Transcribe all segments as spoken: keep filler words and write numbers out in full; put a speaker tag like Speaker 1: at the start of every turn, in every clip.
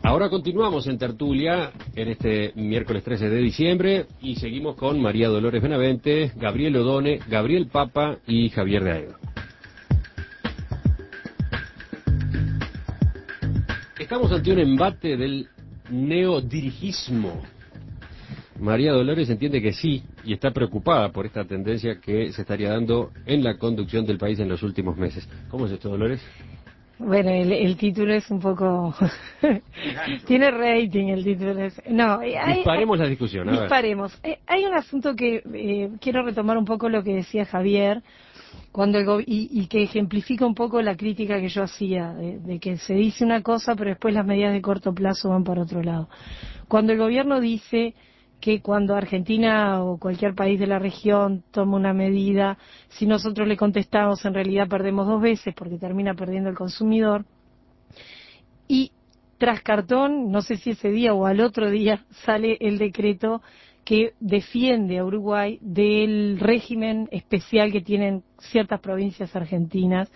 Speaker 1: Ahora continuamos en tertulia en este miércoles trece de diciembre y seguimos con María Dolores Benavente, Gabriel Odone, Gabriel Papa y Javier de Aedo. Estamos ante un embate del neodirigismo. María Dolores entiende que sí y está preocupada por esta tendencia que se estaría dando en la conducción del país en los últimos meses. ¿Cómo es esto, Dolores?
Speaker 2: Bueno, el, el título es un poco... Tiene rating el título. Es... No, hay,
Speaker 1: disparemos
Speaker 2: hay,
Speaker 1: la discusión. A
Speaker 2: disparemos. Ver. Hay un asunto que eh, quiero retomar un poco lo que decía Javier cuando el go y, y que ejemplifica un poco la crítica que yo hacía, de, de que se dice una cosa pero después las medidas de corto plazo van para otro lado. Cuando el gobierno dice que cuando Argentina o cualquier país de la región toma una medida, si nosotros le contestamos en realidad perdemos dos veces porque termina perdiendo el consumidor. Y tras cartón, no sé si ese día o al otro día, sale el decreto que defiende a Uruguay del régimen especial que tienen ciertas provincias argentinas,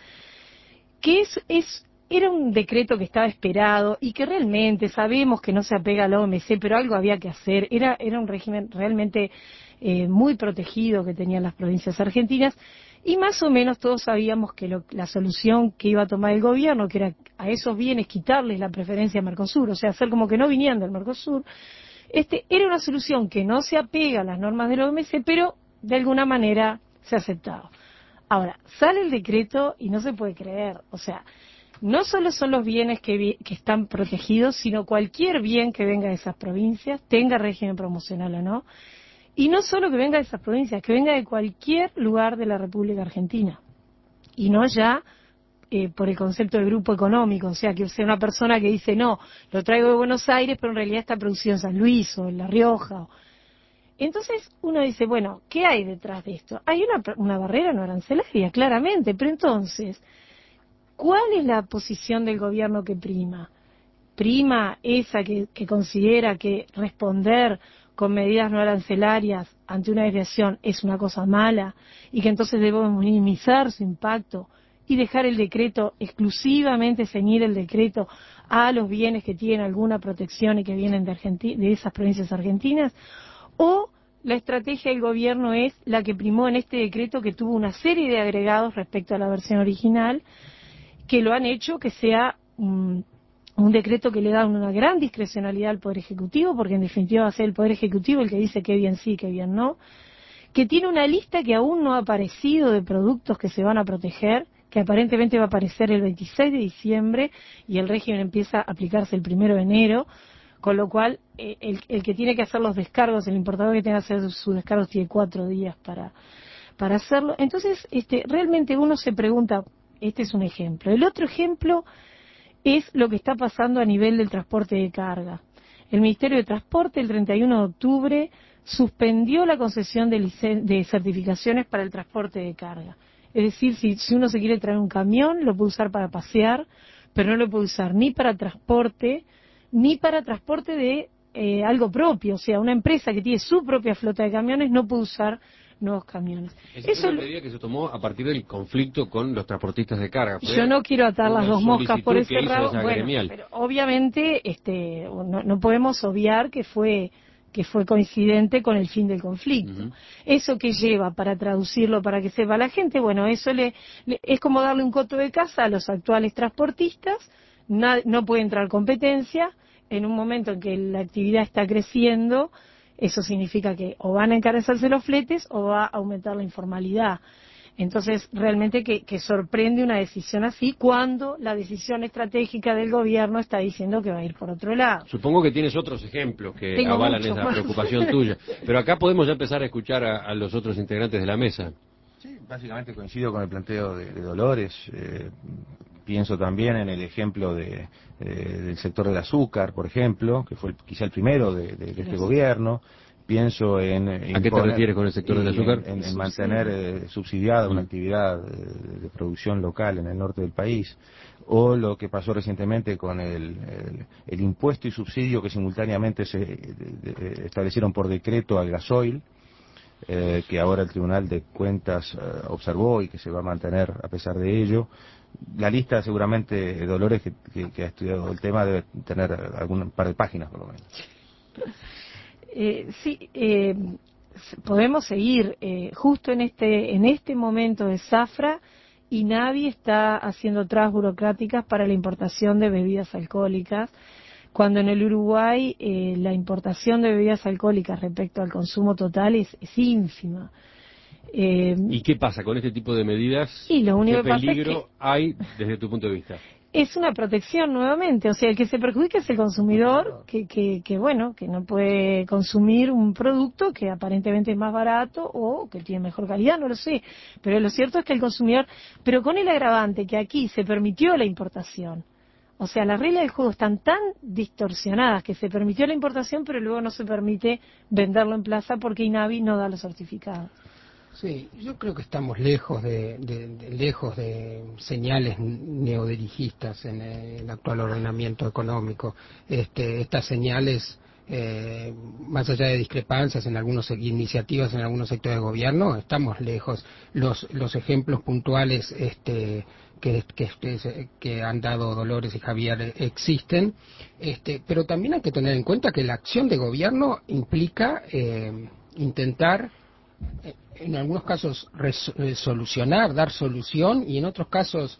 Speaker 2: que es, es era un decreto que estaba esperado y que realmente sabemos que no se apega a la O M C, pero algo había que hacer. Era, era un régimen realmente eh, muy protegido que tenían las provincias argentinas y más o menos todos sabíamos que lo, la solución que iba a tomar el gobierno, que era a esos bienes quitarles la preferencia a Mercosur, o sea, hacer como que no vinieran del Mercosur, este, era una solución que no se apega a las normas de la O M C, pero de alguna manera se aceptaba. Ahora, sale el decreto y no se puede creer, o sea, no solo son los bienes que, que están protegidos, sino cualquier bien que venga de esas provincias, tenga régimen promocional o no, y no solo que venga de esas provincias, que venga de cualquier lugar de la República Argentina, y no ya eh, por el concepto de grupo económico, o sea, que sea una persona que dice, no, lo traigo de Buenos Aires, pero en realidad está producido en San Luis o en La Rioja. Entonces uno dice, bueno, ¿qué hay detrás de esto? Hay una, una barrera no arancelaria, claramente, pero entonces... ¿cuál es la posición del gobierno que prima? ¿Prima esa que, que considera que responder con medidas no arancelarias ante una desviación es una cosa mala y que entonces debemos minimizar su impacto y dejar el decreto, exclusivamente ceñir el decreto a los bienes que tienen alguna protección y que vienen de, Argentina, de esas provincias argentinas? ¿O la estrategia del gobierno es la que primó en este decreto, que tuvo una serie de agregados respecto a la versión original, que lo han hecho que sea un, un decreto que le da una gran discrecionalidad al Poder Ejecutivo, porque en definitiva va a ser el Poder Ejecutivo el que dice qué bien sí, qué bien no, que tiene una lista que aún no ha aparecido de productos que se van a proteger, que aparentemente va a aparecer el veintiséis de diciembre y el régimen empieza a aplicarse el primero de enero, con lo cual eh, el, el que tiene que hacer los descargos, el importador que tenga que hacer sus descargos tiene cuatro días para, para hacerlo. Entonces, este, realmente uno se pregunta... Este es un ejemplo. El otro ejemplo es lo que está pasando a nivel del transporte de carga. El Ministerio de Transporte el treinta y uno de octubre suspendió la concesión de, de certificaciones para el transporte de carga. Es decir, si, si uno se quiere traer un camión, lo puede usar para pasear, pero no lo puede usar ni para transporte, ni para transporte de eh, algo propio. O sea, una empresa que tiene su propia flota de camiones no puede usar nuevos camiones.
Speaker 1: Esa es una medida que se tomó a partir del conflicto con los transportistas de carga.
Speaker 2: Fue yo no quiero atar las dos moscas por ese rabo, bueno,
Speaker 1: gremial.
Speaker 2: pero obviamente este, no, no podemos obviar que fue que fue coincidente con el fin del conflicto. Uh-huh. Eso que lleva, para traducirlo, para que sepa la gente, bueno, eso le, le es como darle un coto de casa a los actuales transportistas, no, no puede entrar competencia, en un momento en que la actividad está creciendo, eso significa que o van a encarecerse los fletes o va a aumentar la informalidad. Entonces, realmente que, que sorprende una decisión así cuando la decisión estratégica del gobierno está diciendo que va a ir por otro lado.
Speaker 1: Supongo que tienes otros ejemplos que
Speaker 2: Tengo
Speaker 1: avalan esa
Speaker 2: más.
Speaker 1: preocupación tuya. Pero acá podemos ya empezar a escuchar a, a los otros integrantes de la mesa.
Speaker 3: Sí, básicamente coincido con el planteo de, de Dolores. Eh, pienso también en el ejemplo de, eh, del sector del azúcar, por ejemplo, que fue el, quizá el primero de, de, de este gobierno. Pienso en... en
Speaker 1: ¿A qué te refieres con el sector del azúcar?
Speaker 3: En, en, en mantener eh, subsidiada una actividad de, de producción local en el norte del país. O lo que pasó recientemente con el, el, el impuesto y subsidio que simultáneamente se de, de, establecieron por decreto al gasoil, eh, que ahora el Tribunal de Cuentas eh, observó y que se va a mantener a pesar de ello. La lista seguramente, Dolores, que, que, que ha estudiado el tema, debe tener algún par de páginas por lo menos.
Speaker 2: Eh, sí, eh, podemos seguir. Eh, justo en este, en este momento de zafra, INAVI está haciendo trabas burocráticas para la importación de bebidas alcohólicas, cuando en el Uruguay eh, la importación de bebidas alcohólicas respecto al consumo total es, es ínfima. Eh,
Speaker 1: ¿Y qué pasa con este tipo de medidas?
Speaker 2: y lo único
Speaker 1: ¿Qué
Speaker 2: que pasa es
Speaker 1: peligro
Speaker 2: que
Speaker 1: hay desde tu punto de vista?
Speaker 2: es una protección nuevamente, o sea, el que se perjudica es el consumidor, que, que, que bueno, que no puede consumir un producto que aparentemente es más barato o que tiene mejor calidad, no lo sé, pero lo cierto es que el consumidor, pero con el agravante que aquí se permitió la importación, o sea, las reglas del juego están tan distorsionadas que se permitió la importación, pero luego no se permite venderlo en plaza porque INAVI no da los certificados.
Speaker 4: Sí, yo creo que estamos lejos de, de, de lejos de señales neodirigistas en el actual ordenamiento económico. Este, estas señales, eh, más allá de discrepancias en algunas iniciativas en algunos sectores de gobierno, estamos lejos. Los los ejemplos puntuales, este, que, que, que han dado Dolores y Javier existen, este, pero también hay que tener en cuenta que la acción de gobierno implica eh, intentar en algunos casos res, eh, solucionar, dar solución, y en otros casos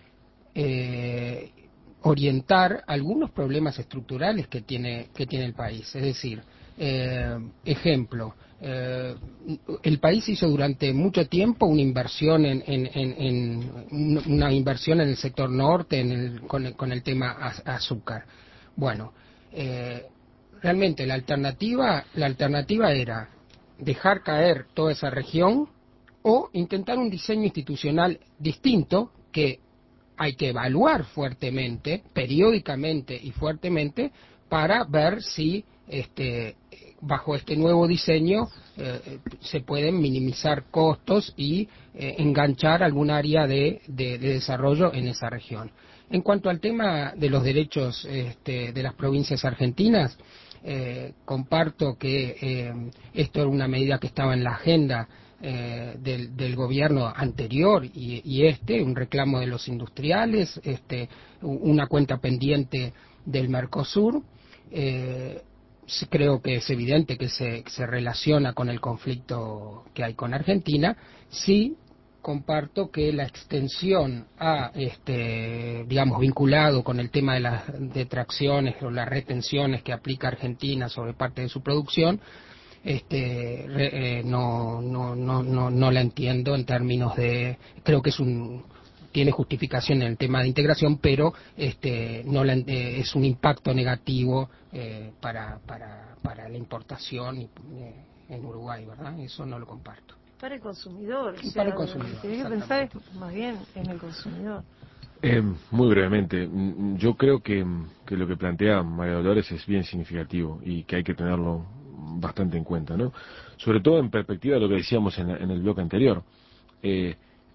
Speaker 4: eh, orientar algunos problemas estructurales que tiene que tiene el país. Es decir, eh, ejemplo, eh, el país hizo durante mucho tiempo una inversión en, en, en, en una inversión en el sector norte en el, con, el, con el tema azúcar. Bueno, eh, realmente la alternativa la alternativa era dejar caer toda esa región o intentar un diseño institucional distinto que hay que evaluar fuertemente, periódicamente y fuertemente, para ver si este, bajo este nuevo diseño eh, se pueden minimizar costos y eh, enganchar algún área de, de, de desarrollo en esa región. En cuanto al tema de los derechos este, de las provincias argentinas, Eh, comparto que eh, esto era una medida que estaba en la agenda eh, del, del gobierno anterior y, y este, un reclamo de los industriales, este, una cuenta pendiente del Mercosur. Eh, creo que es evidente que se, que se relaciona con el conflicto que hay con Argentina. Sí comparto que la extensión a, este, digamos, vinculado con el tema de las detracciones o las retenciones que aplica Argentina sobre parte de su producción, este, re, eh, no, no, no, no, no la entiendo en términos de, creo que es un, tiene justificación en el tema de integración, pero este, no la, eh, es un impacto negativo eh, para, para, para la importación eh, en Uruguay, ¿verdad? Eso no lo comparto.
Speaker 2: Para el consumidor, o sea,
Speaker 4: para el consumidor,
Speaker 2: tenés que pensar más bien en el consumidor.
Speaker 1: Eh, muy brevemente, yo creo que, que lo que plantea María Dolores es bien significativo y que hay que tenerlo bastante en cuenta, ¿no? Sobre todo en perspectiva de lo que decíamos en, la, en el bloque anterior. Eh,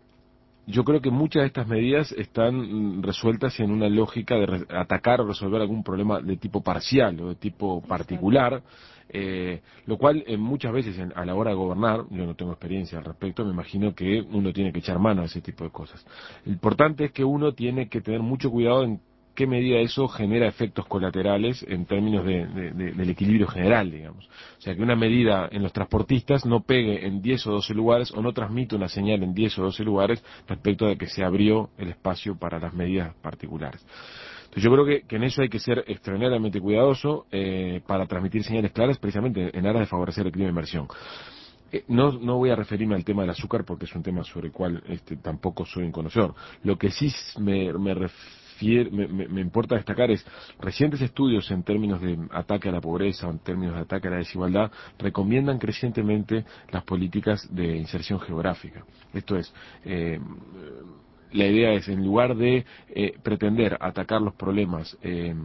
Speaker 1: Yo creo que muchas de estas medidas están resueltas en una lógica de re- atacar o resolver algún problema de tipo parcial o de tipo particular, eh, lo cual eh, muchas veces en- a la hora de gobernar, yo no tengo experiencia al respecto, me imagino que uno tiene que echar mano a ese tipo de cosas. Lo importante es que uno tiene que tener mucho cuidado en qué medida eso genera efectos colaterales en términos de, de- de- del equilibrio general, digamos. O sea, que una medida en los transportistas no pegue en diez o doce lugares o no transmite una señal en diez o doce lugares respecto de que se abrió el espacio para las medidas particulares. Entonces yo creo que, que en eso hay que ser extraordinariamente cuidadoso eh, para transmitir señales claras precisamente en aras de favorecer el clima de inversión. Eh, No, no voy a referirme al tema del azúcar porque es un tema sobre el cual este, tampoco soy un conocedor. Lo que sí me, me refiero Me, me, me importa destacar es recientes estudios en términos de ataque a la pobreza o en términos de ataque a la desigualdad recomiendan crecientemente las políticas de inserción geográfica. Esto es, eh, la idea es en lugar de eh, pretender atacar los problemas eh,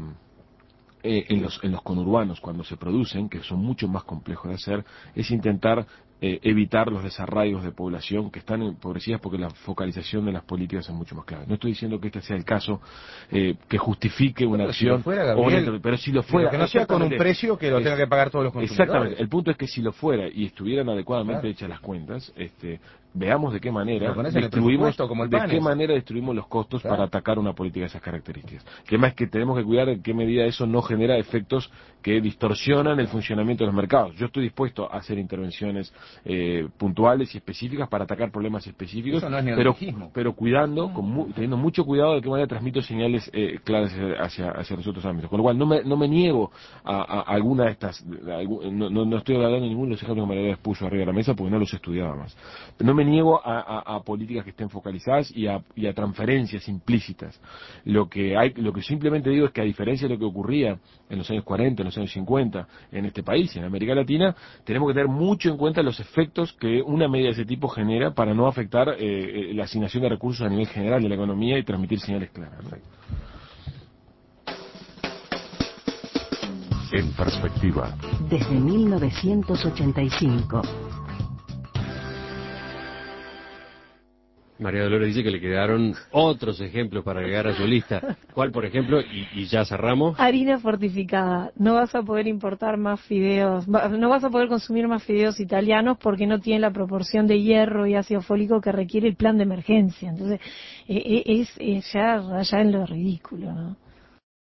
Speaker 1: eh, en los en los conurbanos cuando se producen, que son mucho más complejos de hacer, es intentar
Speaker 5: eh, evitar los desarraigos de población que están empobrecidas porque la focalización de las políticas es mucho más clave. No estoy diciendo que este sea el caso eh, que justifique una
Speaker 3: pero
Speaker 5: acción,
Speaker 3: si lo fuera, Gabriel,
Speaker 5: o una, pero si lo fuera,
Speaker 3: que no sea con un precio que lo tenga que pagar todos los consumidores.
Speaker 5: Exactamente, el punto es que si lo fuera y estuvieran adecuadamente
Speaker 3: Claro.
Speaker 5: hechas las cuentas, este, veamos de qué manera
Speaker 3: Lo pones en el
Speaker 5: distribuimos,
Speaker 3: presupuesto, como el
Speaker 5: de
Speaker 3: PANES.
Speaker 5: qué manera distribuimos los costos
Speaker 3: Claro.
Speaker 5: para atacar una política de esas características. El tema es que tenemos que cuidar en qué medida eso no genera efectos que distorsionan el funcionamiento de los mercados. Yo estoy dispuesto a hacer intervenciones eh, puntuales y específicas para atacar problemas específicos,
Speaker 3: Eso no es
Speaker 5: pero,
Speaker 3: neoliberalismo.
Speaker 5: pero cuidando, con mu teniendo mucho cuidado de qué manera transmito señales eh, claras hacia, hacia los otros ámbitos. Con lo cual no me, no me niego a, a alguna de estas, a, no, no, no estoy hablando de ninguno de los ejemplos que María puso arriba de la mesa porque no los estudiaba más. No me niego a, a, a políticas que estén focalizadas y a, y a transferencias implícitas. Lo que hay, lo que simplemente digo es que a diferencia de lo que ocurría en los años cuarenta, en los años cincuenta, en este país y en América Latina, tenemos que tener mucho en cuenta los efectos que una medida de ese tipo genera para no afectar eh, la asignación de recursos a nivel general de la economía y transmitir señales claras, ¿no?
Speaker 6: En perspectiva.
Speaker 7: Desde mil novecientos ochenta y cinco.
Speaker 1: María Dolores dice que le quedaron otros ejemplos para agregar a su lista. ¿Cuál, por ejemplo? Y, y ya cerramos.
Speaker 2: Harina fortificada. No vas a poder importar más fideos, no vas a poder consumir más fideos italianos porque no tiene la proporción de hierro y ácido fólico que requiere el plan de emergencia. Entonces, eh, es, es ya rayar en lo ridículo, ¿no?